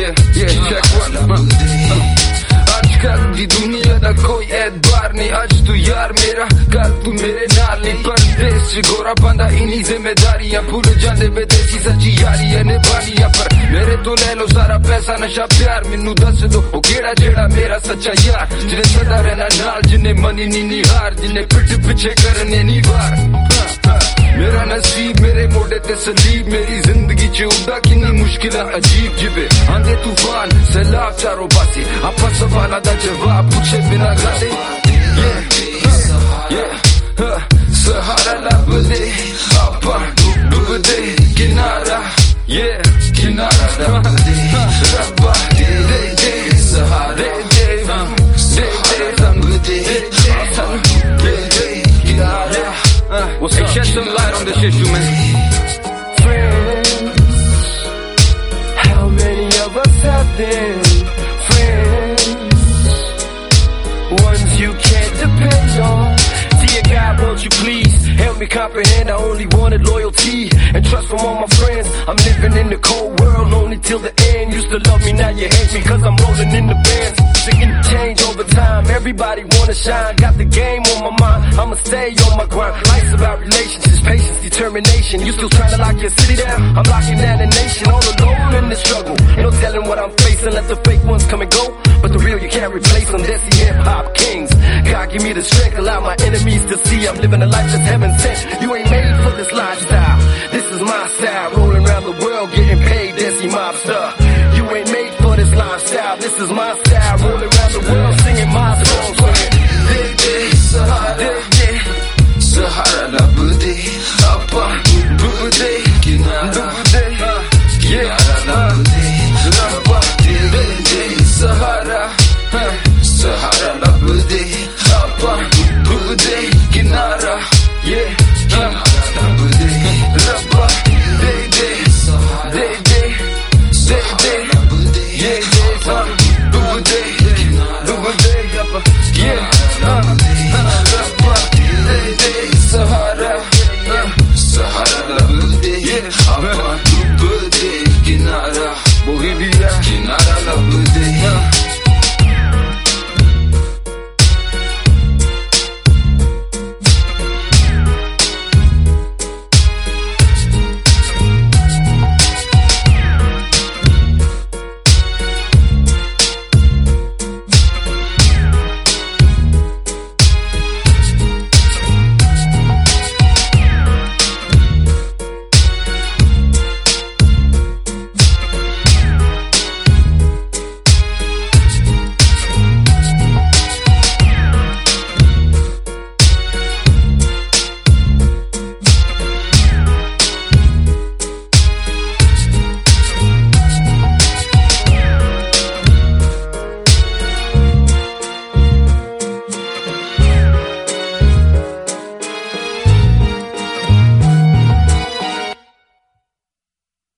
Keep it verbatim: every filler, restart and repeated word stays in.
Yeah, yeah, check one. आजकल दी दुनिया दा कोई एतबार नहीं, आज तू यार मेरा कल तू मेरे नाल नहीं। परदेस च गोरा बंदा इन्हीं जिम्मेदारियां भूल जाने विदेशी सच्ची यारियां निभानियां। पर मेरे तो ले लो सारा पैसा नशा प्यार, मैनू दस दो ओ केड़ा जेड़ा मेरा सच्चा यार, जिन्हें सदा रहना नाल, जिन्हें मनी नी नी हार, जिन्हें पिठ पिछे करने नी वार। मेरा नसीब मेरे मोड़े ते सलीब, मेरी जिंदगी च उड़ा किन्नी मुश्किल अजीब जिबे आंदे तूफान सैलाब चारों पासे, आपा सवाला दा जवाब पूछे बिना गाले। सहारा लभदे आपा डुबदे किनारा, yeah किनारा लभदे रब्बा दे दे सहारा दे दे दे दे लभदे दे दे किनारा। What's up? Shed some light on this issue, man. Friends, how many of us have been friends? Ones you can't depend on. Dear God, won't you please help me comprehend? I only wanted loyalty and trust from all my friends. I'm living in the cold world, lonely till the end. Used to love me, now you hate me, cause I'm rolling in the bands. Seeing change over time, everybody wanna shine. Got the game on my mind, I'ma stay on my grind. Life's about relationships, patience, determination. You still trying to lock your city down? I'm locking down the nation, all alone in the struggle. Ain't no telling what I'm facing, let the fake ones come and go, but the real you can't replace them. That's the hip-hop kings. God give me the strength, allow my enemies to see I'm living a life that's heaven sent. You ain't made for this lifestyle, this is my style. Rolling around the world getting paid, Desi Mobster. You ain't made for this lifestyle, this is my style. Rolling around the world singing my songs. Sahara, Sahara.